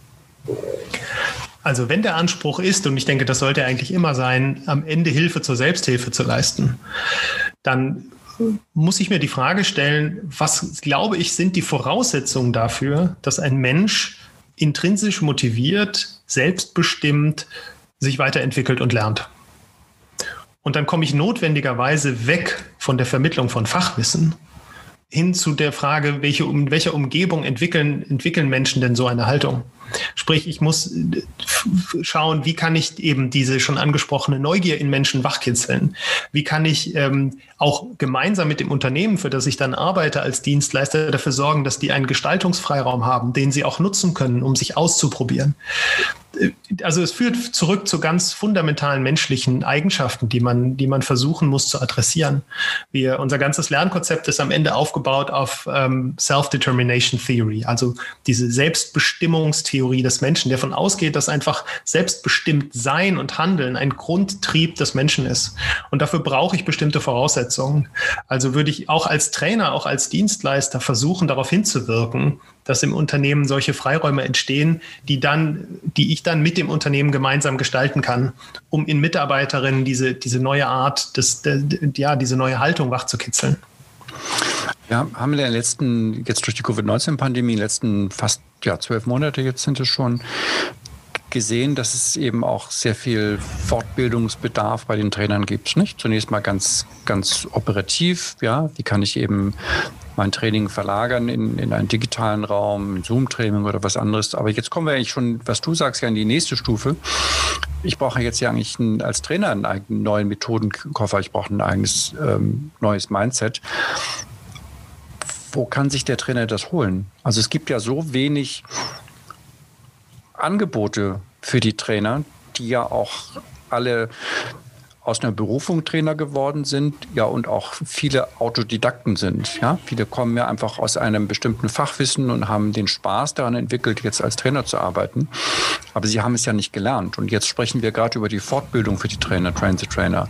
Also wenn der Anspruch ist, und ich denke, das sollte eigentlich immer sein, am Ende Hilfe zur Selbsthilfe zu leisten, dann muss ich mir die Frage stellen, was, glaube ich, sind die Voraussetzungen dafür, dass ein Mensch intrinsisch motiviert, selbstbestimmt sich weiterentwickelt und lernt. Und dann komme ich notwendigerweise weg von der Vermittlung von Fachwissen hin zu der Frage, in welcher Umgebung entwickeln Menschen denn so eine Haltung? Sprich, ich muss schauen, wie kann ich eben diese schon angesprochene Neugier in Menschen wachkitzeln? Wie kann ich auch gemeinsam mit dem Unternehmen, für das ich dann arbeite als Dienstleister, dafür sorgen, dass die einen Gestaltungsfreiraum haben, den sie auch nutzen können, um sich auszuprobieren? Also es führt zurück zu ganz fundamentalen menschlichen Eigenschaften, die man versuchen muss zu adressieren. Unser ganzes Lernkonzept ist am Ende aufgebaut auf Self-Determination Theory, also diese Selbstbestimmungstheorie des Menschen, der davon ausgeht, dass einfach selbstbestimmt Sein und Handeln ein Grundtrieb des Menschen ist. Und dafür brauche ich bestimmte Voraussetzungen. Also würde ich auch als Trainer, auch als Dienstleister versuchen, darauf hinzuwirken, dass im Unternehmen solche Freiräume entstehen, die ich dann mit dem Unternehmen gemeinsam gestalten kann, um in Mitarbeiterinnen diese neue Art, diese neue Haltung wachzukitzeln.
Ja, haben wir jetzt durch die Covid-19-Pandemie, letzten fast 12 Monate jetzt sind es schon, gesehen, dass es eben auch sehr viel Fortbildungsbedarf bei den Trainern gibt. Nicht? Zunächst mal ganz, ganz operativ, wie kann ich eben mein Training verlagern in einen digitalen Raum, ein Zoom-Training oder was anderes. Aber jetzt kommen wir eigentlich schon, was du sagst, in die nächste Stufe. Ich brauche jetzt ja eigentlich als Trainer einen eigenen neuen Methodenkoffer. Ich brauche ein eigenes neues Mindset. Wo kann sich der Trainer das holen? Also es gibt ja so wenig Angebote für die Trainer, die ja auch alle aus einer Berufung Trainer geworden sind, und auch viele Autodidakten sind. Ja? Viele kommen ja einfach aus einem bestimmten Fachwissen und haben den Spaß daran entwickelt, jetzt als Trainer zu arbeiten. Aber sie haben es ja nicht gelernt. Und jetzt sprechen wir gerade über die Fortbildung für die Trainer, Train the Trainer.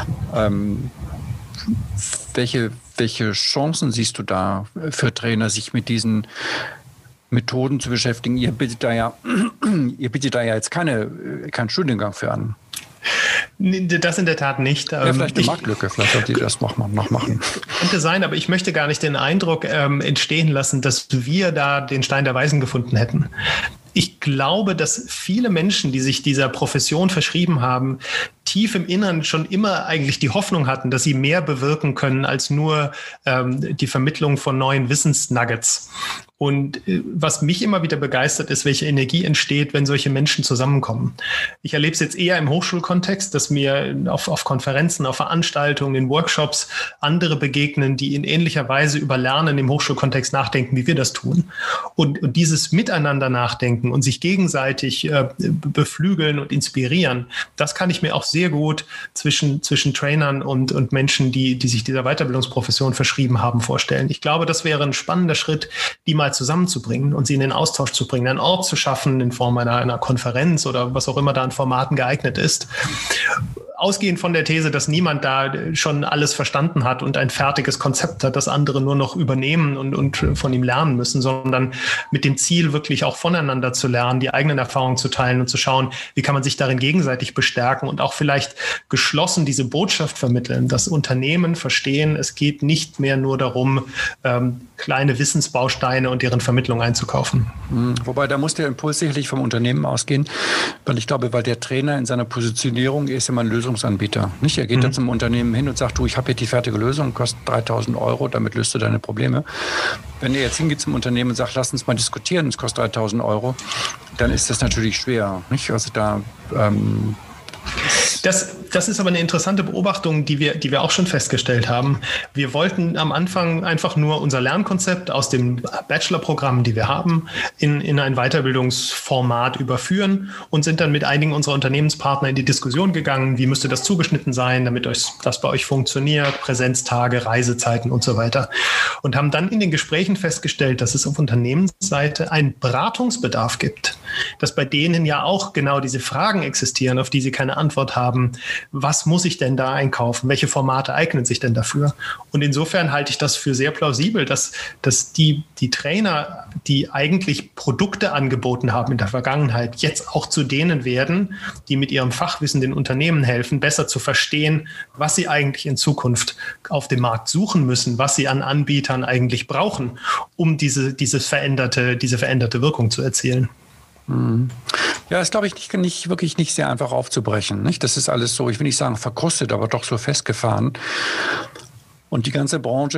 Welche Chancen siehst du da für Trainer, sich mit diesen Methoden zu beschäftigen? Ihr bietet da ja jetzt keinen Studiengang für an.
Das in der Tat nicht.
Ja, vielleicht eine Marktlücke, vielleicht sollte die das noch machen.
Könnte sein, aber ich möchte gar nicht den Eindruck entstehen lassen, dass wir da den Stein der Weisen gefunden hätten. Ich glaube, dass viele Menschen, die sich dieser Profession verschrieben haben, tief im Innern schon immer eigentlich die Hoffnung hatten, dass sie mehr bewirken können als nur die Vermittlung von neuen Wissensnuggets. Und was mich immer wieder begeistert, ist, welche Energie entsteht, wenn solche Menschen zusammenkommen. Ich erlebe es jetzt eher im Hochschulkontext, dass mir auf Konferenzen, auf Veranstaltungen, in Workshops andere begegnen, die in ähnlicher Weise über Lernen im Hochschulkontext nachdenken, wie wir das tun. Und dieses Miteinander nachdenken und sich gegenseitig beflügeln und inspirieren, das kann ich mir auch sehr gut zwischen Trainern und Menschen, die sich dieser Weiterbildungsprofession verschrieben haben, vorstellen. Ich glaube, das wäre ein spannender Schritt, die mal zusammenzubringen und sie in den Austausch zu bringen, einen Ort zu schaffen in Form einer Konferenz oder was auch immer da an Formaten geeignet ist. Ausgehend von der These, dass niemand da schon alles verstanden hat und ein fertiges Konzept hat, das andere nur noch übernehmen und von ihm lernen müssen, sondern mit dem Ziel, wirklich auch voneinander zu lernen, die eigenen Erfahrungen zu teilen und zu schauen, wie kann man sich darin gegenseitig bestärken und auch vielleicht geschlossen diese Botschaft vermitteln, dass Unternehmen verstehen, es geht nicht mehr nur darum, kleine Wissensbausteine und deren Vermittlung einzukaufen.
Wobei, da muss der Impuls sicherlich vom Unternehmen ausgehen, weil ich glaube, weil der Trainer in seiner Positionierung ist immer ein Lösungsanbieter. Nicht? Er geht dann zum Unternehmen hin und sagt, du, ich habe hier die fertige Lösung, kostet 3.000 €, damit löst du deine Probleme. Wenn er jetzt hingeht zum Unternehmen und sagt, lass uns mal diskutieren, es kostet 3.000 €, dann ist das natürlich schwer. Nicht? Also da
Das ist aber eine interessante Beobachtung, die wir auch schon festgestellt haben. Wir wollten am Anfang einfach nur unser Lernkonzept aus den Bachelorprogrammen, die wir haben, in ein Weiterbildungsformat überführen und sind dann mit einigen unserer Unternehmenspartner in die Diskussion gegangen, wie müsste das zugeschnitten sein, damit das bei euch funktioniert, Präsenztage, Reisezeiten und so weiter. Und haben dann in den Gesprächen festgestellt, dass es auf Unternehmensseite einen Beratungsbedarf gibt, dass bei denen ja auch genau diese Fragen existieren, auf die sie keine Antwort haben. Was muss ich denn da einkaufen? Welche Formate eignen sich denn dafür? Und insofern halte ich das für sehr plausibel, dass die Trainer, die eigentlich Produkte angeboten haben in der Vergangenheit, jetzt auch zu denen werden, die mit ihrem Fachwissen den Unternehmen helfen, besser zu verstehen, was sie eigentlich in Zukunft auf dem Markt suchen müssen, was sie an Anbietern eigentlich brauchen, um diese veränderte Wirkung zu erzielen.
Ja, ist, glaube ich, wirklich nicht sehr einfach aufzubrechen. Nicht? Das ist alles so, ich will nicht sagen verkrustet, aber doch so festgefahren. Und die ganze Branche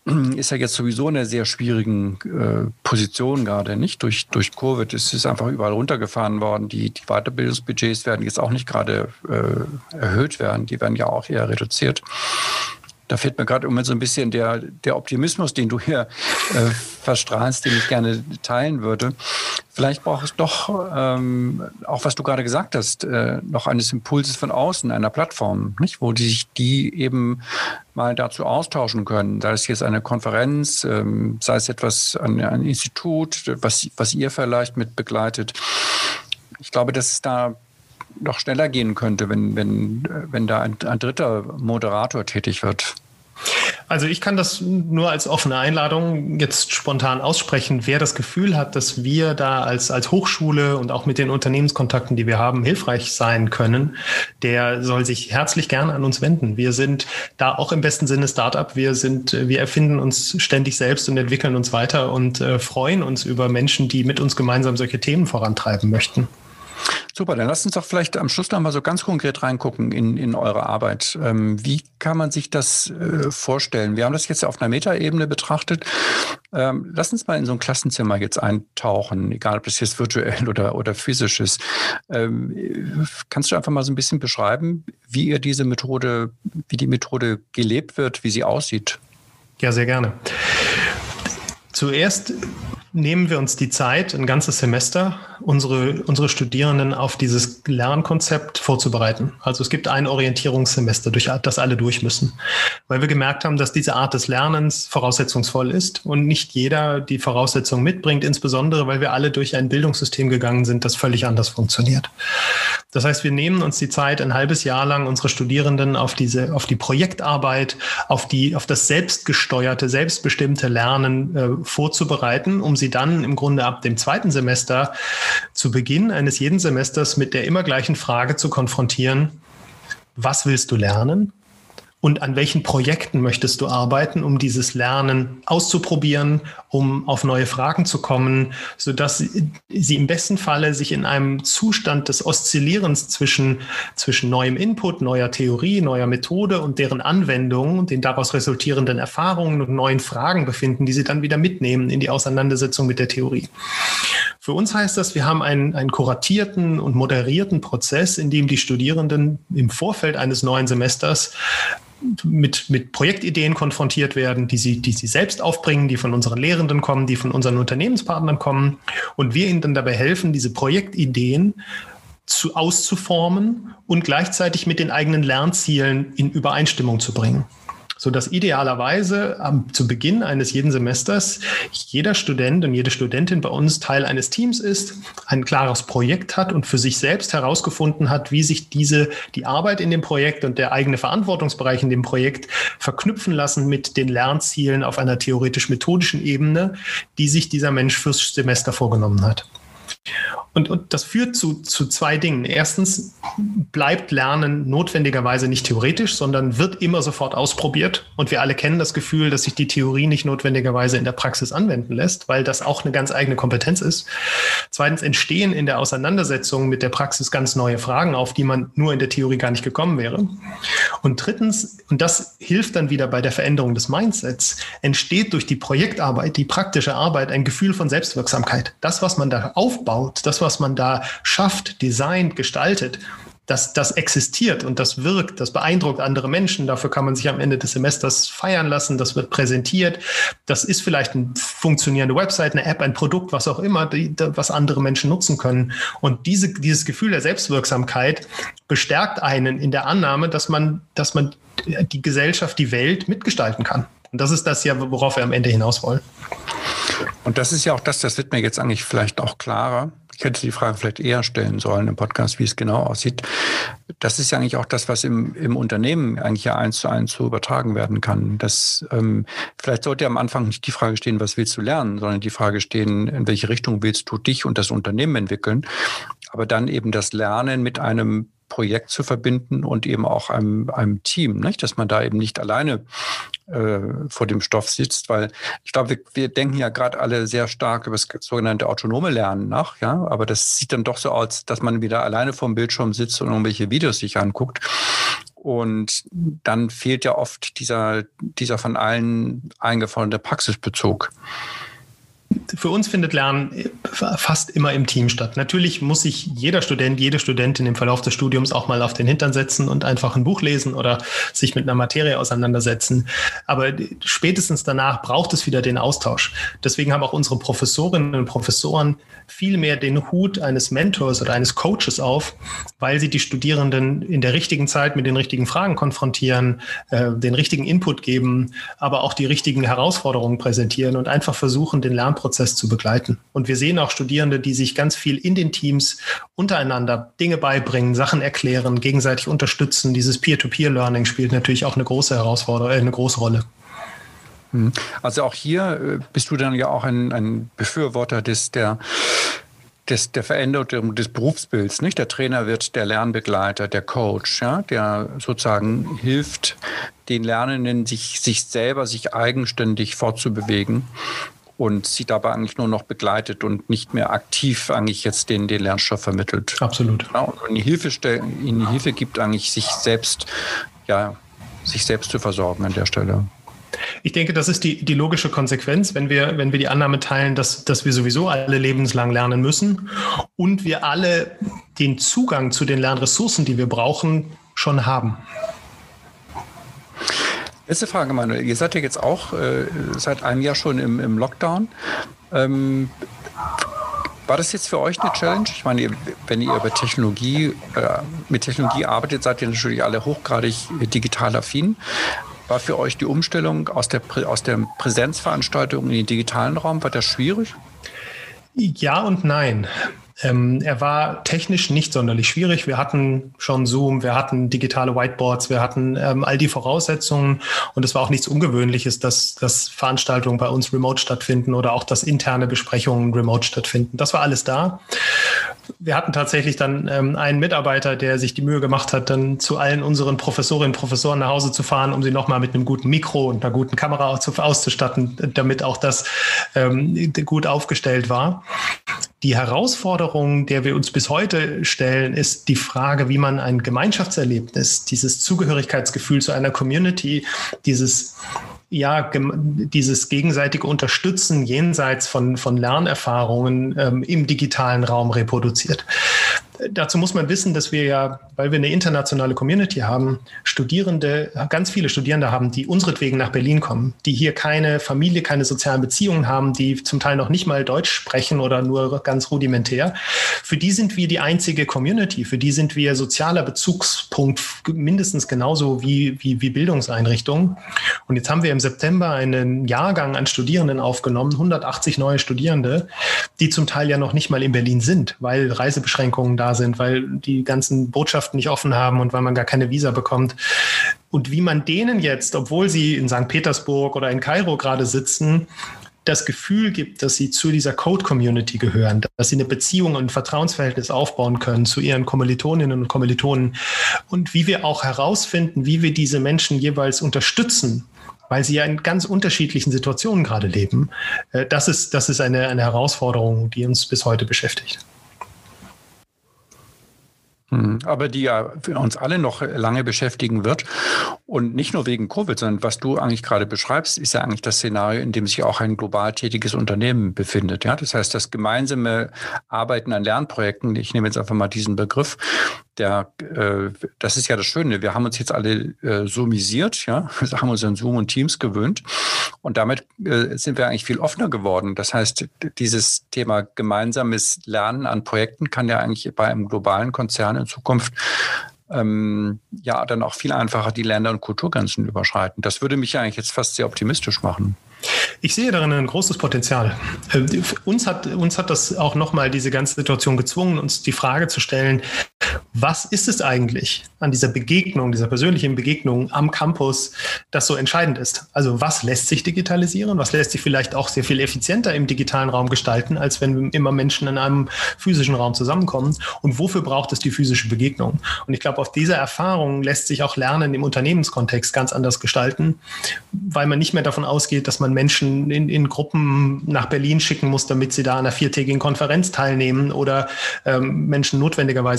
ist ja jetzt sowieso in einer sehr schwierigen Position gerade, nicht? Durch Covid ist es einfach überall runtergefahren worden. Die Weiterbildungsbudgets werden jetzt auch nicht gerade erhöht werden, die werden ja auch eher reduziert. Da fehlt mir gerade immer so ein bisschen der Optimismus, den du hier verstrahlst, den ich gerne teilen würde. Vielleicht braucht es doch, auch was du gerade gesagt hast, noch eines Impulses von außen, einer Plattform, nicht? Wo die eben mal dazu austauschen können. Sei es jetzt eine Konferenz, sei es etwas, ein Institut, was ihr vielleicht mit begleitet. Ich glaube, dass es da noch schneller gehen könnte, wenn da ein dritter Moderator tätig wird.
Also ich kann das nur als offene Einladung jetzt spontan aussprechen. Wer das Gefühl hat, dass wir da als Hochschule und auch mit den Unternehmenskontakten, die wir haben, hilfreich sein können, der soll sich herzlich gerne an uns wenden. Wir sind da auch im besten Sinne Startup. Wir erfinden uns ständig selbst und entwickeln uns weiter und freuen uns über Menschen, die mit uns gemeinsam solche Themen vorantreiben möchten.
Super, dann lasst uns doch vielleicht am Schluss noch mal so ganz konkret reingucken in eure Arbeit. Wie kann man sich das vorstellen? Wir haben das jetzt auf einer Metaebene betrachtet. Lasst uns mal in so ein Klassenzimmer jetzt eintauchen, egal ob das jetzt virtuell oder physisch ist. Kannst du einfach mal so ein bisschen beschreiben, wie die Methode gelebt wird, wie sie aussieht?
Ja, sehr gerne. Zuerst nehmen wir uns die Zeit, ein ganzes Semester, unsere Studierenden auf dieses Lernkonzept vorzubereiten. Also es gibt ein Orientierungssemester, durch das alle durch müssen, weil wir gemerkt haben, dass diese Art des Lernens voraussetzungsvoll ist und nicht jeder die Voraussetzungen mitbringt, insbesondere weil wir alle durch ein Bildungssystem gegangen sind, das völlig anders funktioniert. Das heißt, wir nehmen uns die Zeit, ein halbes Jahr lang unsere Studierenden auf die Projektarbeit, auf das selbstgesteuerte, selbstbestimmte Lernen vorzubereiten, um sie dann im Grunde ab dem zweiten Semester zu Beginn eines jeden Semesters mit der immer gleichen Frage zu konfrontieren: Was willst du lernen? Und an welchen Projekten möchtest du arbeiten, um dieses Lernen auszuprobieren, um auf neue Fragen zu kommen, sodass sie im besten Falle sich in einem Zustand des Oszillierens zwischen neuem Input, neuer Theorie, neuer Methode und deren Anwendung und den daraus resultierenden Erfahrungen und neuen Fragen befinden, die sie dann wieder mitnehmen in die Auseinandersetzung mit der Theorie. Für uns heißt das, wir haben einen kuratierten und moderierten Prozess, in dem die Studierenden im Vorfeld eines neuen Semesters mit Projektideen konfrontiert werden, die sie selbst aufbringen, die von unseren Lehrenden kommen, die von unseren Unternehmenspartnern kommen, und wir ihnen dann dabei helfen, diese Projektideen auszuformen und gleichzeitig mit den eigenen Lernzielen in Übereinstimmung zu bringen, sodass idealerweise zu Beginn eines jeden Semesters jeder Student und jede Studentin bei uns Teil eines Teams ist, ein klares Projekt hat und für sich selbst herausgefunden hat, wie sich die Arbeit in dem Projekt und der eigene Verantwortungsbereich in dem Projekt verknüpfen lassen mit den Lernzielen auf einer theoretisch-methodischen Ebene, die sich dieser Mensch fürs Semester vorgenommen hat. Und das führt zu zwei Dingen. Erstens bleibt Lernen notwendigerweise nicht theoretisch, sondern wird immer sofort ausprobiert. Und wir alle kennen das Gefühl, dass sich die Theorie nicht notwendigerweise in der Praxis anwenden lässt, weil das auch eine ganz eigene Kompetenz ist. Zweitens entstehen in der Auseinandersetzung mit der Praxis ganz neue Fragen, auf die man nur in der Theorie gar nicht gekommen wäre. Und drittens, und das hilft dann wieder bei der Veränderung des Mindsets, entsteht durch die Projektarbeit, die praktische Arbeit, ein Gefühl von Selbstwirksamkeit. Das, was man da aufbaut, das, was man da schafft, designt, gestaltet, das existiert und das wirkt, das beeindruckt andere Menschen. Dafür kann man sich am Ende des Semesters feiern lassen. Das wird präsentiert. Das ist vielleicht eine funktionierende Website, eine App, ein Produkt, was auch immer, was andere Menschen nutzen können. Und dieses Gefühl der Selbstwirksamkeit bestärkt einen in der Annahme, dass man die Gesellschaft, die Welt mitgestalten kann. Und das ist das ja, worauf wir am Ende hinaus wollen.
Und das ist ja auch das wird mir jetzt eigentlich vielleicht auch klarer. Ich hätte die Frage vielleicht eher stellen sollen im Podcast, wie es genau aussieht. Das ist ja eigentlich auch das, was im Unternehmen eigentlich ja 1:1 so übertragen werden kann. Vielleicht sollte am Anfang nicht die Frage stehen, was willst du lernen, sondern die Frage stehen, in welche Richtung willst du dich und das Unternehmen entwickeln. Aber dann eben das Lernen mit einem Projekt zu verbinden und eben auch einem Team, nicht? Dass man da eben nicht alleine vor dem Stoff sitzt, weil ich glaube, wir denken ja gerade alle sehr stark über das sogenannte autonome Lernen nach, ja, aber das sieht dann doch so aus, dass man wieder alleine vor dem Bildschirm sitzt und irgendwelche Videos sich anguckt. Und dann fehlt ja oft dieser von allen eingeforderte Praxisbezug.
Für uns findet Lernen fast immer im Team statt. Natürlich muss sich jeder Student, jede Studentin im Verlauf des Studiums auch mal auf den Hintern setzen und einfach ein Buch lesen oder sich mit einer Materie auseinandersetzen. Aber spätestens danach braucht es wieder den Austausch. Deswegen haben auch unsere Professorinnen und Professoren viel mehr den Hut eines Mentors oder eines Coaches auf, weil sie die Studierenden in der richtigen Zeit mit den richtigen Fragen konfrontieren, den richtigen Input geben, aber auch die richtigen Herausforderungen präsentieren und einfach versuchen, den Lernprozess zu begleiten. Und wir sehen auch Studierende, die sich ganz viel in den Teams untereinander Dinge beibringen, Sachen erklären, gegenseitig unterstützen. Dieses Peer-to-Peer-Learning spielt natürlich auch eine große Herausforderung, eine große Rolle.
Also auch hier bist du dann ja auch ein Befürworter der Veränderung des Berufsbilds, nicht? Der Trainer wird der Lernbegleiter, der Coach, ja, der sozusagen hilft den Lernenden, sich eigenständig fortzubewegen und sie dabei eigentlich nur noch begleitet und nicht mehr aktiv eigentlich jetzt den Lernstoff vermittelt.
Absolut.
Ja, und ihnen die Hilfe gibt, eigentlich sich selbst zu versorgen an der Stelle.
Ich denke, das ist die logische Konsequenz, wenn wir die Annahme teilen, dass wir sowieso alle lebenslang lernen müssen und wir alle den Zugang zu den Lernressourcen, die wir brauchen, schon haben.
Letzte Frage, Manuel. Ihr seid ja jetzt auch seit einem Jahr schon im Lockdown. War das jetzt für euch eine Challenge? Ich meine, wenn ihr mit Technologie arbeitet, seid ihr natürlich alle hochgradig digital affin. War für euch die Umstellung aus der Präsenzveranstaltung in den digitalen Raum, war das schwierig?
Ja und nein. Er war technisch nicht sonderlich schwierig. Wir hatten schon Zoom, wir hatten digitale Whiteboards, wir hatten all die Voraussetzungen und es war auch nichts Ungewöhnliches, dass Veranstaltungen bei uns remote stattfinden oder auch, dass interne Besprechungen remote stattfinden. Das war alles da. Wir hatten tatsächlich dann einen Mitarbeiter, der sich die Mühe gemacht hat, dann zu allen unseren Professorinnen und Professoren nach Hause zu fahren, um sie nochmal mit einem guten Mikro und einer guten Kamera auszustatten, damit auch das gut aufgestellt war. Die Herausforderung, der wir uns bis heute stellen, ist die Frage, wie man ein Gemeinschaftserlebnis, dieses Zugehörigkeitsgefühl zu einer Community, dieses gegenseitige Unterstützen jenseits von Lernerfahrungen im digitalen Raum reproduziert. Dazu muss man wissen, dass wir ja, weil wir eine internationale Community haben, ganz viele Studierende haben, die unseretwegen nach Berlin kommen, die hier keine Familie, keine sozialen Beziehungen haben, die zum Teil noch nicht mal Deutsch sprechen oder nur ganz rudimentär. Für die sind wir die einzige Community, für die sind wir sozialer Bezugspunkt mindestens genauso wie Bildungseinrichtungen. Und jetzt haben wir im September einen Jahrgang an Studierenden aufgenommen, 180 neue Studierende, die zum Teil ja noch nicht mal in Berlin sind, weil Reisebeschränkungen da sind, weil die ganzen Botschaften nicht offen haben und weil man gar keine Visa bekommt. Und wie man denen jetzt, obwohl sie in St. Petersburg oder in Kairo gerade sitzen, das Gefühl gibt, dass sie zu dieser Code-Community gehören, dass sie eine Beziehung und ein Vertrauensverhältnis aufbauen können zu ihren Kommilitoninnen und Kommilitonen und wie wir auch herausfinden, wie wir diese Menschen jeweils unterstützen, weil sie ja in ganz unterschiedlichen Situationen gerade leben. Das ist eine Herausforderung, die uns bis heute beschäftigt.
Aber die ja für uns alle noch lange beschäftigen wird. Und nicht nur wegen Covid, sondern was du eigentlich gerade beschreibst, ist ja eigentlich das Szenario, in dem sich auch ein global tätiges Unternehmen befindet. Ja, das heißt, das gemeinsame Arbeiten an Lernprojekten, ich nehme jetzt einfach mal diesen Begriff, das ist ja das Schöne. Wir haben uns jetzt alle zoomisiert, ja, wir haben uns an Zoom und Teams gewöhnt. Und damit sind wir eigentlich viel offener geworden. Das heißt, dieses Thema gemeinsames Lernen an Projekten kann ja eigentlich bei einem globalen Konzern in Zukunft dann auch viel einfacher die Länder- und Kulturgrenzen überschreiten. Das würde mich eigentlich jetzt fast sehr optimistisch machen.
Ich sehe darin ein großes Potenzial. Uns hat das auch nochmal diese ganze Situation gezwungen, uns die Frage zu stellen, was ist es eigentlich an dieser Begegnung, dieser persönlichen Begegnung am Campus, das so entscheidend ist? Also was lässt sich digitalisieren? Was lässt sich vielleicht auch sehr viel effizienter im digitalen Raum gestalten, als wenn immer Menschen in einem physischen Raum zusammenkommen? Und wofür braucht es die physische Begegnung? Und ich glaube, auf dieser Erfahrung lässt sich auch Lernen im Unternehmenskontext ganz anders gestalten, weil man nicht mehr davon ausgeht, dass man Menschen in Gruppen nach Berlin schicken muss, damit sie da an einer 4-tägigen Konferenz teilnehmen oder Menschen notwendigerweise physisch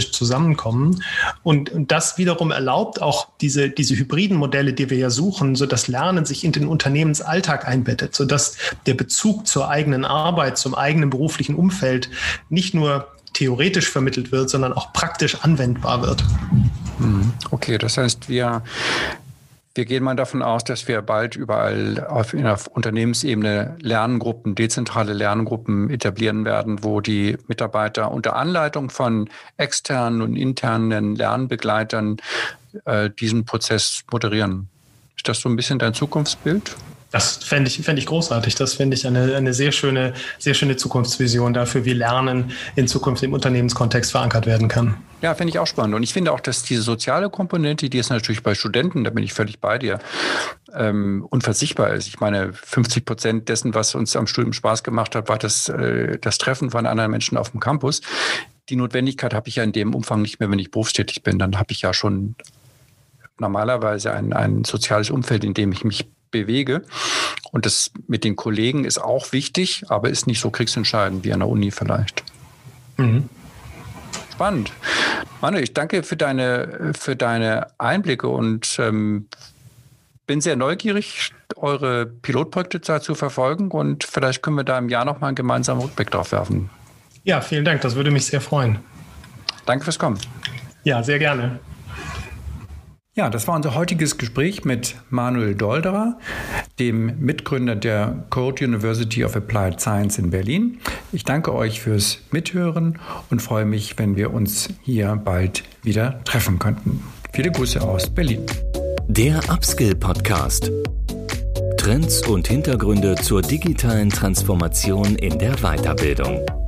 praktisch zusammenkommen. Und das wiederum erlaubt auch diese hybriden Modelle, die wir ja suchen, so dass Lernen sich in den Unternehmensalltag einbettet, sodass der Bezug zur eigenen Arbeit, zum eigenen beruflichen Umfeld nicht nur theoretisch vermittelt wird, sondern auch praktisch anwendbar wird.
Okay, das heißt, wir gehen mal davon aus, dass wir bald überall auf Unternehmensebene Lerngruppen, dezentrale Lerngruppen etablieren werden, wo die Mitarbeiter unter Anleitung von externen und internen Lernbegleitern diesen Prozess moderieren. Ist das so ein bisschen dein Zukunftsbild?
Das fände ich großartig. Das finde ich eine sehr schöne Zukunftsvision dafür, wie Lernen in Zukunft im Unternehmenskontext verankert werden kann.
Ja, finde ich auch spannend. Und ich finde auch, dass diese soziale Komponente, die ist natürlich bei Studenten, da bin ich völlig bei dir, unverzichtbar ist. Ich meine, 50% dessen, was uns am Studium Spaß gemacht hat, war das Treffen von anderen Menschen auf dem Campus. Die Notwendigkeit habe ich ja in dem Umfang nicht mehr, wenn ich berufstätig bin. Dann habe ich ja schon normalerweise ein soziales Umfeld, in dem ich mich bewege. Und das mit den Kollegen ist auch wichtig, aber ist nicht so kriegsentscheidend wie an der Uni vielleicht. Spannend. Manu, ich danke für deine Einblicke und bin sehr neugierig, eure Pilotprojekte zu verfolgen und vielleicht können wir da im Jahr noch mal einen gemeinsamen Rückblick drauf werfen.
Ja, vielen Dank. Das würde mich sehr freuen.
Danke fürs Kommen.
Ja, sehr gerne.
Ja, das war unser heutiges Gespräch mit Manuel Dolderer, dem Mitgründer der Code University of Applied Science in Berlin. Ich danke euch fürs Mithören und freue mich, wenn wir uns hier bald wieder treffen könnten. Viele Grüße aus Berlin.
Der Upskill Podcast. Trends und Hintergründe zur digitalen Transformation in der Weiterbildung.